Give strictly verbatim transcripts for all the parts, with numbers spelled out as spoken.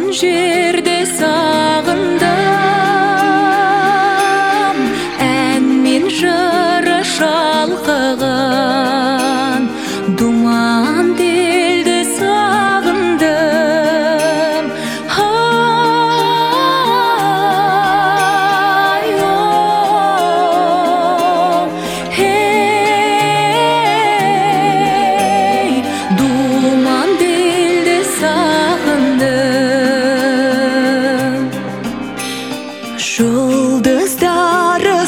жерде сағындым, ән мен жыры шалқыған думан делді сағындым. Ай, о, хей, думан делді сағындым. Жұлдыздары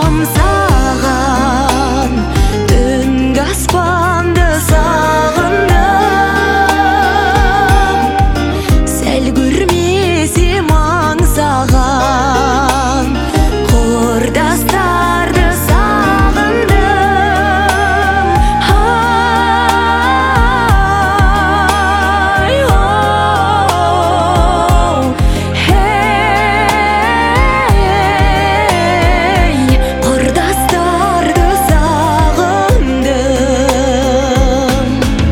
самсаған түнгі аспанды сағындым, сәл көрмесем аңсаған құрдастарды сағындым. Ай, о, хей, құрдастарды сағындым.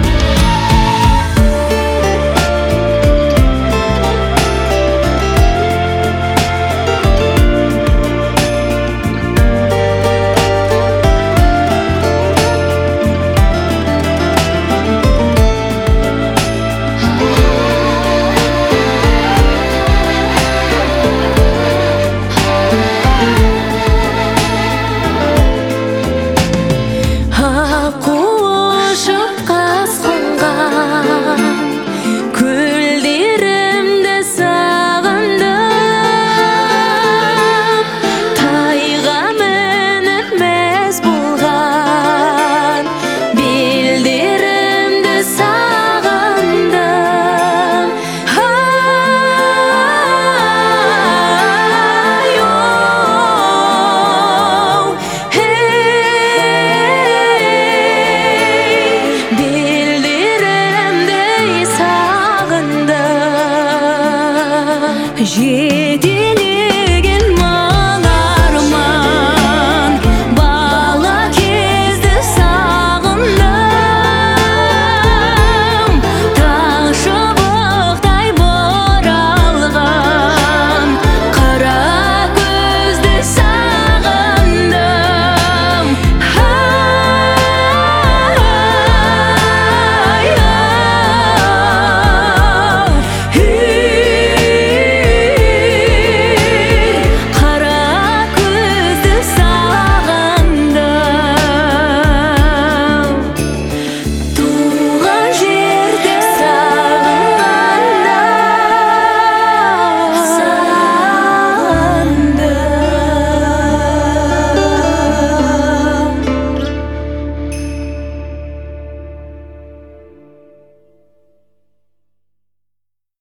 Аққу ұшып қасқынған көлдерімді сағындым, тайға мініп мәз болған белдерімді сағындым. Ай, о, белдерімді сағындым. Жедел